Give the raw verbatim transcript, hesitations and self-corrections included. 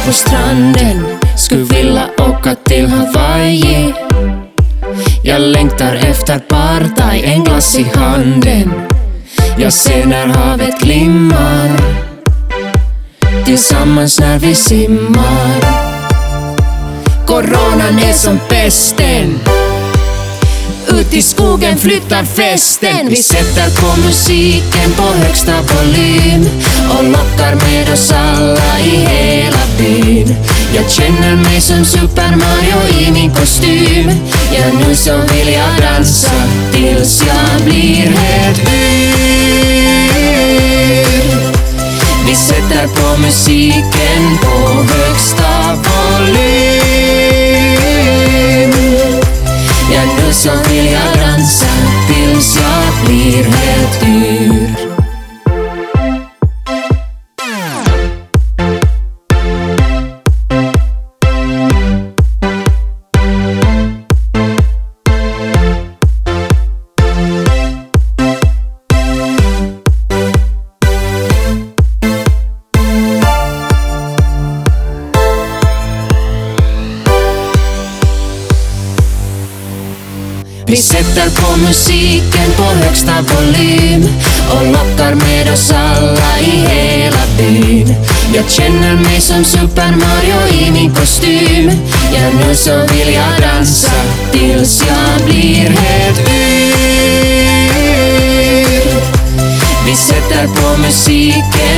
på stranden, skulle vilja åka till Hawaii. Jag längtar efter partaj, en glass i handen. Jag ser när havet glimmar, tillsammans när vi simmar. Coronan är som pesten, ut i skogen flyttar festen. Vi sätter på musiken på högsta volym och lockar med oss alla i hela byn. Jag känner mig som Super Mario i min kostym. Ja, nu så vill jag dansa tills jag blir helt yr. Vi sätter på musiken på högsta volym. Ja, nu så vill jag dansa tills jag blir helt yr. Vi sätter på musiken på högsta volym och lockar med oss alla i hela byn. Jag känner mig som Super Mario i min kostym. Ja, nu så vill jag dansa tills jag blir helt yr. Vi sätter på musiken